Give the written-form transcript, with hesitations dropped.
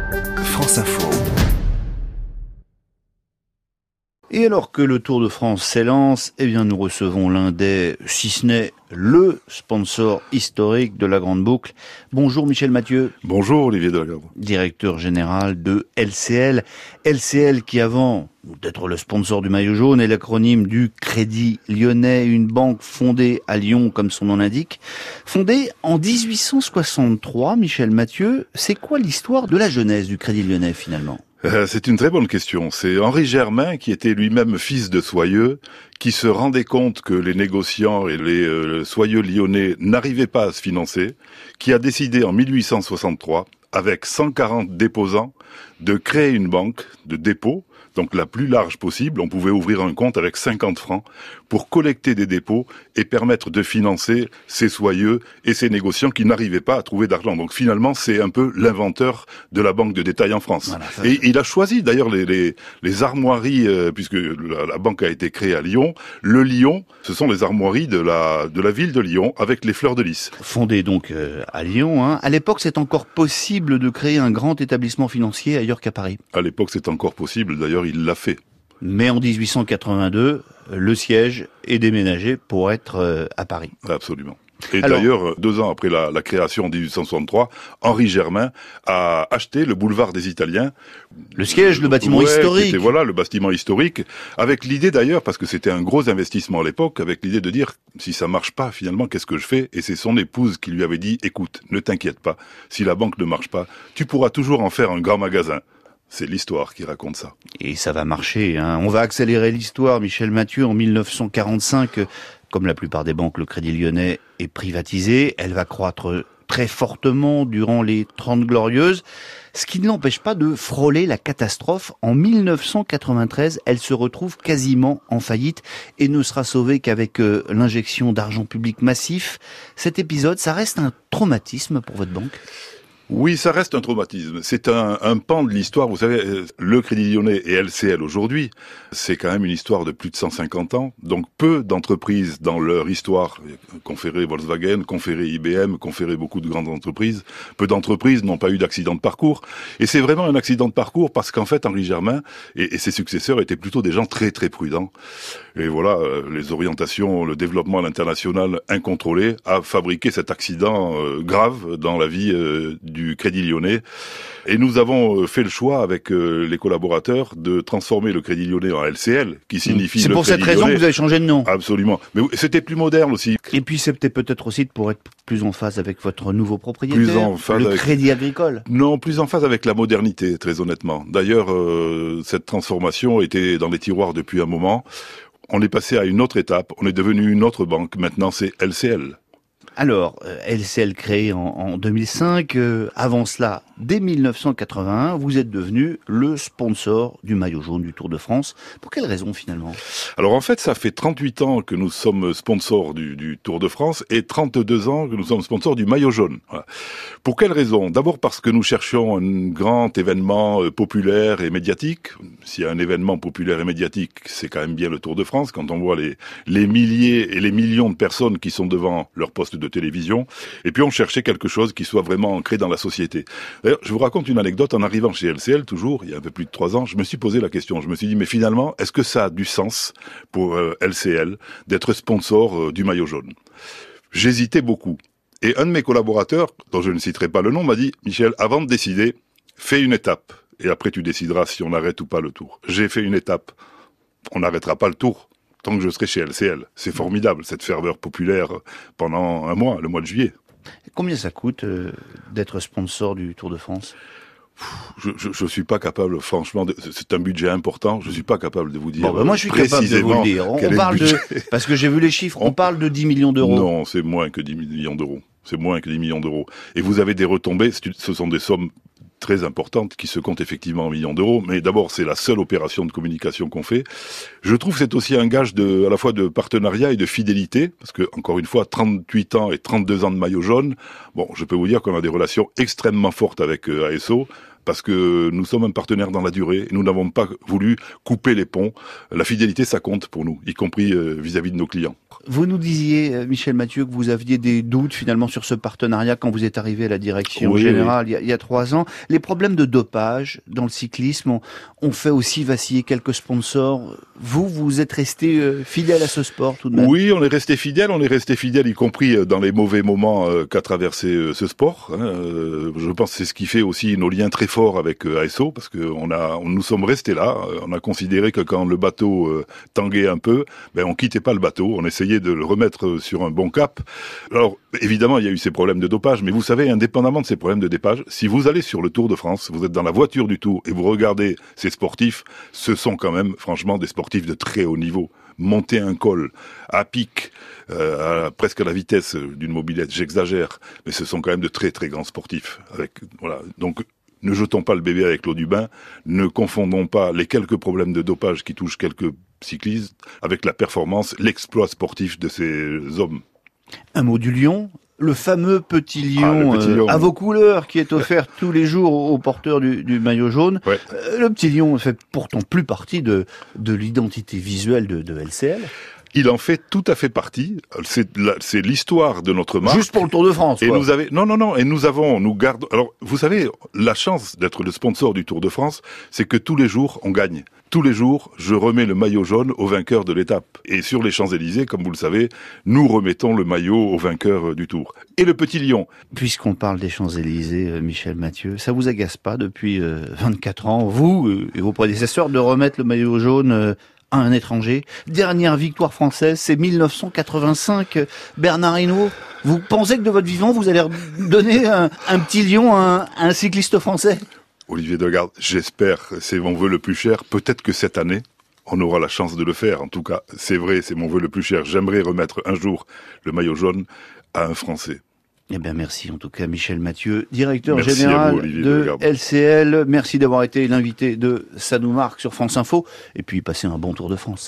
France Info. Et alors que le Tour de France s'élance, nous recevons l'un des, si ce n'est le sponsor historique de la Grande Boucle. Bonjour Michel Mathieu. Bonjour Olivier Delagardre. Directeur général de LCL. LCL qui avant d'être le sponsor du maillot jaune est l'acronyme du Crédit Lyonnais, une banque fondée à Lyon comme son nom l'indique. Fondée en 1863, Michel Mathieu, c'est quoi l'histoire de la genèse du Crédit Lyonnais finalement ? C'est une très bonne question. C'est Henri Germain, qui était lui-même fils de soyeux, qui se rendait compte que les négociants et les soyeux lyonnais n'arrivaient pas à se financer, qui a décidé en 1863, avec 140 déposants, de créer une banque de dépôt, donc la plus large possible. On pouvait ouvrir un compte avec 50 francs pour collecter des dépôts et permettre de financer ces soyeux et ces négociants qui n'arrivaient pas à trouver d'argent. Donc finalement, c'est un peu l'inventeur de la banque de détail en France. Voilà, et il a choisi d'ailleurs les armoiries, puisque la banque a été créée à Lyon. Le Lyon, ce sont les armoiries de la ville de Lyon avec les fleurs de lys. Fondée donc à Lyon. À l'époque, c'est encore possible de créer un grand établissement financier ailleurs qu'à Paris. À l'époque, c'est encore possible. D'ailleurs, il l'a fait. Mais en 1882, le siège est déménagé pour être à Paris. Absolument. Et d'ailleurs, 2 ans après la création en 1863, Henri Germain a acheté le boulevard des Italiens. Le siège, le bâtiment historique. Voilà, le bâtiment historique, avec l'idée d'ailleurs, parce que c'était un gros investissement à l'époque, avec l'idée de dire, si ça marche pas, finalement, qu'est-ce que je fais ? Et c'est son épouse qui lui avait dit, écoute, ne t'inquiète pas, si la banque ne marche pas, tu pourras toujours en faire un grand magasin. C'est l'histoire qui raconte ça. Et ça va marcher. On va accélérer l'histoire, Michel Mathieu. En 1945, comme la plupart des banques, le Crédit Lyonnais est privatisé. Elle va croître très fortement durant les 30 Glorieuses, ce qui ne l'empêche pas de frôler la catastrophe. En 1993, elle se retrouve quasiment en faillite et ne sera sauvée qu'avec l'injection d'argent public massif. Cet épisode, ça reste un traumatisme pour votre banque ? Oui, ça reste un traumatisme. C'est un pan de l'histoire. Vous savez, le Crédit Lyonnais et LCL aujourd'hui, c'est quand même une histoire de plus de 150 ans. Donc peu d'entreprises dans leur histoire, Conféré Volkswagen, Conféré IBM, Conféré beaucoup de grandes entreprises, peu d'entreprises n'ont pas eu d'accident de parcours. Et c'est vraiment un accident de parcours parce qu'en fait, Henri Germain et ses successeurs étaient plutôt des gens très très prudents. Et voilà, les orientations, le développement à l'international incontrôlé a fabriqué cet accident grave dans la vie du Crédit Lyonnais. Et nous avons fait le choix avec les collaborateurs de transformer le Crédit Lyonnais en LCL, qui signifie c'est le pour Crédit cette raison Lyonnais. Que vous avez changé de nom. Absolument. Mais c'était plus moderne aussi. Et puis c'était peut-être aussi pour être plus en phase avec votre nouveau propriétaire, plus en phase le Crédit Agricole. Non, plus en phase avec la modernité, très honnêtement. D'ailleurs, cette transformation était dans les tiroirs depuis un moment. On est passé à une autre étape. On est devenu une autre banque. Maintenant, c'est LCL. Alors, LCL créé en 2005, avant cela, dès 1981, vous êtes devenu le sponsor du maillot jaune du Tour de France. Pour quelle raison finalement ? Alors en fait, ça fait 38 ans que nous sommes sponsors du Tour de France et 32 ans que nous sommes sponsors du maillot jaune. Voilà. Pour quelle raison ? D'abord parce que nous cherchions un grand événement populaire et médiatique. S'il y a un événement populaire et médiatique, c'est quand même bien le Tour de France. Quand on voit les milliers et les millions de personnes qui sont devant leur poste de télévision. Et puis on cherchait quelque chose qui soit vraiment ancré dans la société. D'ailleurs, je vous raconte une anecdote. En arrivant chez LCL, toujours, il y a un peu plus de 3 ans, je me suis posé la question. Je me suis dit, mais finalement, est-ce que ça a du sens pour LCL d'être sponsor du maillot jaune ? J'hésitais beaucoup. Et un de mes collaborateurs, dont je ne citerai pas le nom, m'a dit, Michel, avant de décider, fais une étape. Et après, tu décideras si on arrête ou pas le Tour. J'ai fait une étape. On n'arrêtera pas le Tour tant que je serai chez LCL. C'est formidable, cette ferveur populaire pendant un mois, le mois de juillet. Combien ça coûte d'être sponsor du Tour de France ? Je suis pas capable, franchement, c'est un budget important, je suis pas capable de vous dire. Moi je suis capable de vous le dire. On parle parce que j'ai vu les chiffres, on parle de 10 millions d'euros. Non, c'est moins que 10 millions d'euros. C'est moins que 10 millions d'euros. Et vous avez des retombées, ce sont des sommes très importante qui se compte effectivement en millions d'euros, mais d'abord c'est la seule opération de communication qu'on fait. Je trouve que c'est aussi un gage à la fois de partenariat et de fidélité, parce que encore une fois 38 ans et 32 ans de maillot jaune, bon, je peux vous dire qu'on a des relations extrêmement fortes avec ASO, parce que nous sommes un partenaire dans la durée. Et nous n'avons pas voulu couper les ponts. La fidélité, ça compte pour nous, y compris vis-à-vis de nos clients. Vous nous disiez, Michel Mathieu, que vous aviez des doutes finalement sur ce partenariat quand vous êtes arrivé à la direction générale il y a 3 ans. Les problèmes de dopage dans le cyclisme ont fait aussi vaciller quelques sponsors. Vous êtes resté fidèle à ce sport tout de même? Oui, on est resté fidèle, y compris dans les mauvais moments qu'a traversé ce sport. Je pense que c'est ce qui fait aussi nos liens très forts avec ASO, parce que nous sommes restés là. On a considéré que quand le bateau tanguait un peu, on quittait pas le bateau, on essayait de le remettre sur un bon cap. Alors, évidemment, il y a eu ces problèmes de dopage, mais vous savez, indépendamment de ces problèmes de dopage, si vous allez sur le Tour de France, vous êtes dans la voiture du Tour et vous regardez ces sportifs, ce sont quand même, franchement, des sportifs de très haut niveau. Monter un col à pic, presque à la vitesse d'une mobilette, j'exagère, mais ce sont quand même de très très grands sportifs. Donc, ne jetons pas le bébé avec l'eau du bain, ne confondons pas les quelques problèmes de dopage qui touchent quelques cyclistes avec la performance, l'exploit sportif de ces hommes. Un mot du lion, le fameux petit lion, à vos couleurs qui est offert tous les jours aux porteurs du maillot jaune. Ouais. Le petit lion fait pourtant plus partie de l'identité visuelle de LCL. Il en fait tout à fait partie. C'est l'histoire de notre marque. Juste pour le Tour de France. Et quoi. nous gardons. Alors, vous savez, la chance d'être le sponsor du Tour de France, c'est que tous les jours, on gagne. Tous les jours, je remets le maillot jaune au vainqueur de l'étape. Et sur les Champs-Élysées, comme vous le savez, nous remettons le maillot au vainqueur du Tour. Et le petit lion. Puisqu'on parle des Champs-Élysées, Michel Mathieu, ça vous agace pas depuis 24 ans, vous et vos prédécesseurs, de remettre le maillot jaune à un étranger? Dernière victoire française, c'est 1985. Bernard Hinault, vous pensez que de votre vivant, vous allez donner un petit lion à un cycliste français? Olivier Delgarde, j'espère, c'est mon vœu le plus cher. Peut-être que cette année, on aura la chance de le faire. En tout cas, c'est vrai, c'est mon vœu le plus cher. J'aimerais remettre un jour le maillot jaune à un Français. Eh bien, merci en tout cas, Michel Mathieu, directeur merci général vous, de LCL. Merci d'avoir été l'invité de Ça nous marque sur France Info. Et puis, passez un bon Tour de France.